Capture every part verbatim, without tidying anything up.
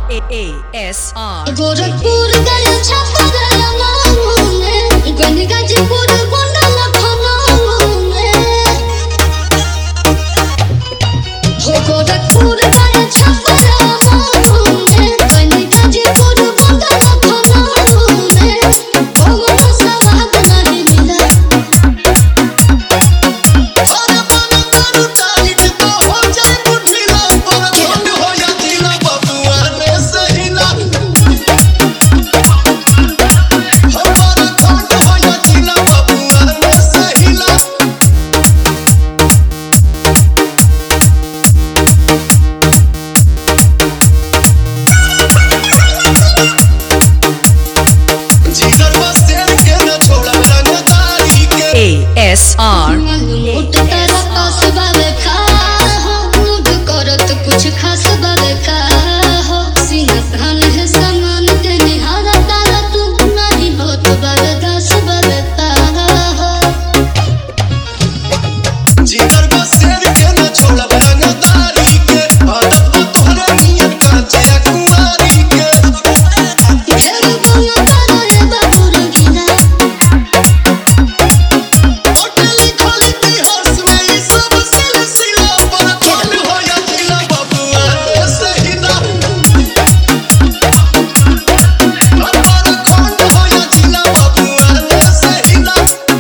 A A S R Gorakhpur गया छापा गया नाम में गन गाजीपुर गोंडा लखनऊ में हो गोरखपुर गया छापा गया नाम में गन गाजीपुर गोंडा लखनऊ में कौन सवाद नहीं मिला अरे मन करू टाइट तो हो जाए बुढ़िला पर घोट हो या दिला बबुआ ने सहिला हमारा घोट हो या दिला बबुआ ने सहिला जिगर बसेर के न छोड़ा रंगदारी के A S R मोट तेरा पास बावे का हो मूड करत कुछ खास बावे का हो सीना तान है समान ते निहारा तारा तू नहीं होत बावे दस बावे तारा हो जिगर बसेर के न छोड़ा रंगदारी के आदत तो तोहरा नियत काचे कुमारी के घेर गया तारा रे बाबूर गिला होटल खाली इतिहास में ई सब सिलसिला पर घोट हो या दिला बबुआ ने सहिला हमारा घोट हो या दिला बबुआ ने सहिला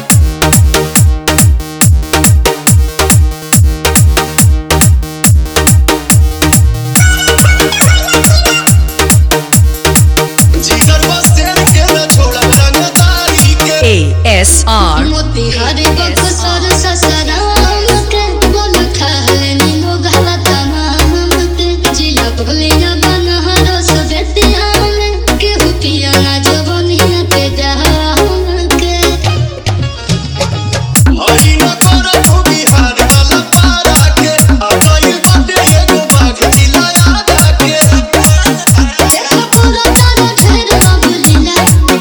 जिगर बसेर के न छोड़ा रंगदारी के A S R Motihari Buxar Sasaram के बोल खाले नीलो गला तमाम के जिला भोलिया बनहरस बेतिया में केहू पिया ना जवनिया के जहाम के हरी न कर तू बिहार वाला पारा के आ गइल बाटे एगो बाघ जिला आगा के देखा पूरा तारा ढेर अब लीला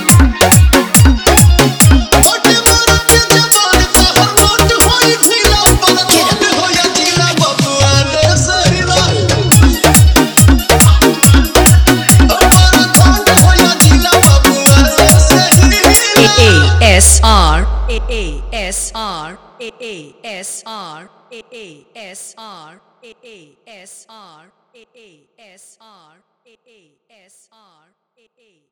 ओटे मारा के जवान तहर मोट होई ढीला पर घोट हो या जिला बबुआ ने सहिला हमारा घोट हो या जिला बबुआ ने सहिला A A S R A A S R A A S R A A S R A A S R A A S R A A S R A A